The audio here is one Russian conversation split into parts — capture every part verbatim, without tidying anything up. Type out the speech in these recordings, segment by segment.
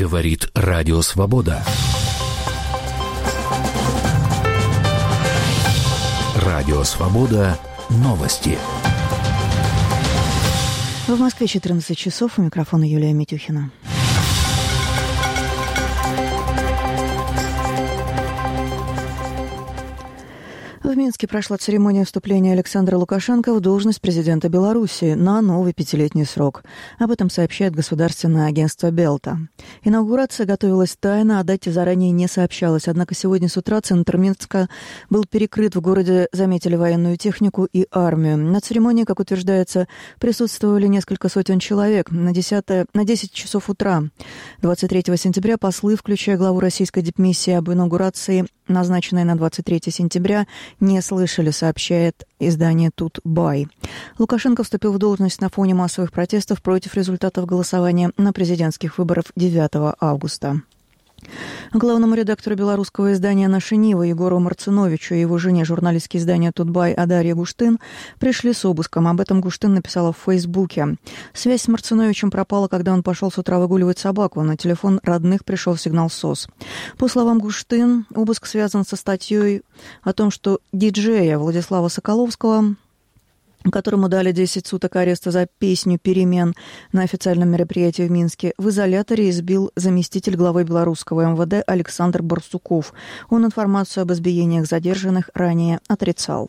Говорит Радио Свобода. Радио Свобода. Новости. В Москве четырнадцать часов. У микрофона Юлия Митюхина. В Минске прошла церемония вступления Александра Лукашенко в должность президента Беларуси на новый пятилетний срок. Об этом сообщает государственное агентство Белта. Инаугурация готовилась тайно, о дате заранее не сообщалось. Однако сегодня с утра центр Минска был перекрыт. В городе заметили военную технику и армию. На церемонии, как утверждается, присутствовали несколько сотен человек. На, десятое, на десять часов утра двадцать третьего сентября послы, включая главу российской дипмиссии об инаугурации, назначенной на двадцать третье сентября, не слышали, сообщает издание «Тутбай». Лукашенко вступил в должность на фоне массовых протестов против результатов голосования на президентских выборах девятого августа. Главному редактору белорусского издания «Наша Нива» Егору Марциновичу и его жене, журналистке издания «Тутбай» Адарье Гуштын, пришли с обыском. Об этом Гуштын написала в Фейсбуке. Связь с Марциновичем пропала, когда он пошел с утра выгуливать собаку. На телефон родных пришел сигнал СОС. По словам Гуштын, обыск связан со статьей о том, что диджея Владислава Соколовского, которому дали десять суток ареста за песню «Перемен» на официальном мероприятии в Минске, в изоляторе избил заместитель главы белорусского эм вэ дэ Александр Барсуков. Он информацию об избиениях задержанных ранее отрицал.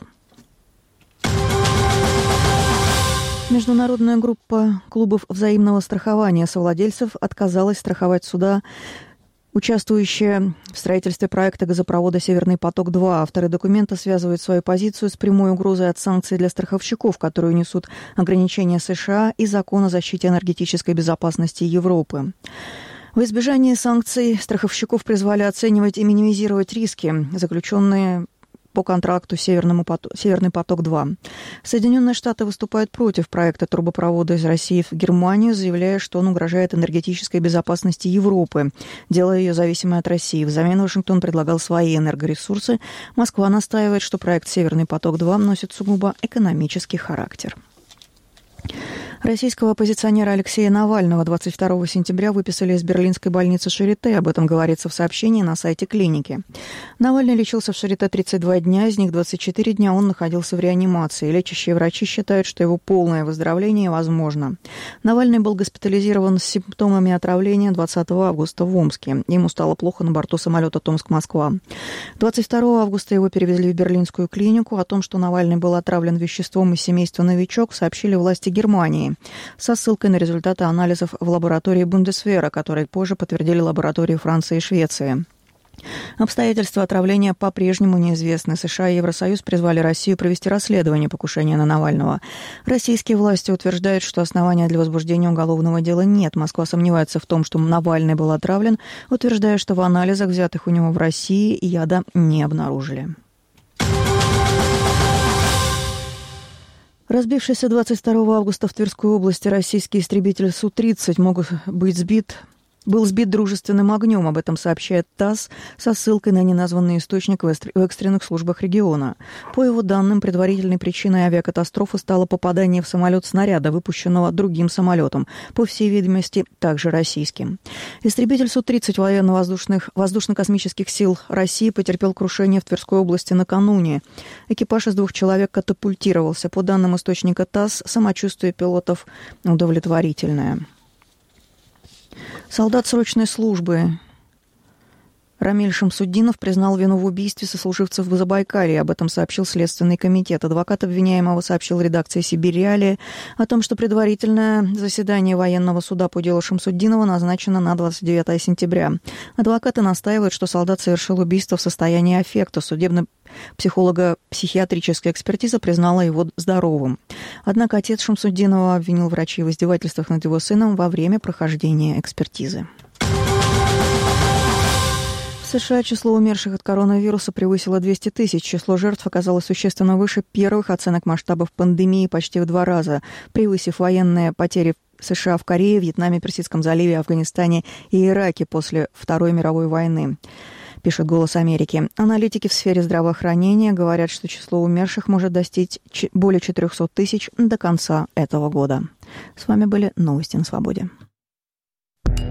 Международная группа клубов взаимного страхования совладельцев отказалась страховать суда, участвующие в строительстве проекта газопровода «Северный поток-два». Авторы документа связывают свою позицию с прямой угрозой от санкций для страховщиков, которые несут ограничения США и закон о защите энергетической безопасности Европы. В избежании санкций страховщиков призвали оценивать и минимизировать риски, заключенные по контракту «Северному поток, «Северный поток-два». Соединенные Штаты выступают против проекта трубопровода из России в Германию, заявляя, что он угрожает энергетической безопасности Европы, делая ее зависимой от России. Взамен Вашингтон предлагал свои энергоресурсы. Москва настаивает, что проект «Северный поток-два» носит сугубо экономический характер. Российского оппозиционера Алексея Навального двадцать второго сентября выписали из берлинской больницы Шарите. Об этом говорится в сообщении на сайте клиники. Навальный лечился в Шарите тридцать два дня, из них двадцать четыре дня он находился в реанимации. Лечащие врачи считают, что его полное выздоровление возможно. Навальный был госпитализирован с симптомами отравления двадцатого августа в Омске. Ему стало плохо на борту самолета Томск-Москва. двадцать второго августа его перевезли в берлинскую клинику. О том, что Навальный был отравлен веществом из семейства «Новичок», сообщили власти Германии со ссылкой на результаты анализов в лаборатории Бундесвера, которые позже подтвердили лаборатории Франции и Швеции. Обстоятельства отравления по-прежнему неизвестны. США и Евросоюз призвали Россию провести расследование покушения на Навального. Российские власти утверждают, что основания для возбуждения уголовного дела нет. Москва сомневается в том, что Навальный был отравлен, утверждая, что в анализах, взятых у него в России, яда не обнаружили. Разбившийся двадцать второго августа в Тверской области российский истребитель Су тридцать мог быть сбит, был сбит дружественным огнем. Об этом сообщает ТАСС со ссылкой на неназванный источник в экстренных службах региона. По его данным, предварительной причиной авиакатастрофы стало попадание в самолет снаряда, выпущенного другим самолетом, по всей видимости, также российским. Истребитель Су тридцать военно-воздушных, воздушно-космических сил России потерпел крушение в Тверской области накануне. Экипаж из двух человек катапультировался. По данным источника ТАСС, самочувствие пилотов удовлетворительное. Солдат срочной службы Рамиль Шамсуддинов признал вину в убийстве сослуживцев в Забайкалье. Об этом сообщил Следственный комитет. Адвокат обвиняемого сообщил редакции «Сибирь Реалии» о том, что предварительное заседание военного суда по делу Шамсуддинова назначено на двадцать девятого сентября. Адвокаты настаивают, что солдат совершил убийство в состоянии аффекта. Судебно-психолого-психиатрическая экспертиза признала его здоровым. Однако отец Шамсуддинова обвинил врачей в издевательствах над его сыном во время прохождения экспертизы. В США число умерших от коронавируса превысило двести тысяч. Число жертв оказалось существенно выше первых оценок масштабов пандемии почти в два раза, превысив военные потери США в Корее, Вьетнаме, Персидском заливе, Афганистане и Ираке после Второй мировой войны, пишет «Голос Америки». Аналитики в сфере здравоохранения говорят, что число умерших может достичь более четырехсот тысяч до конца этого года. С вами были новости на Свободе.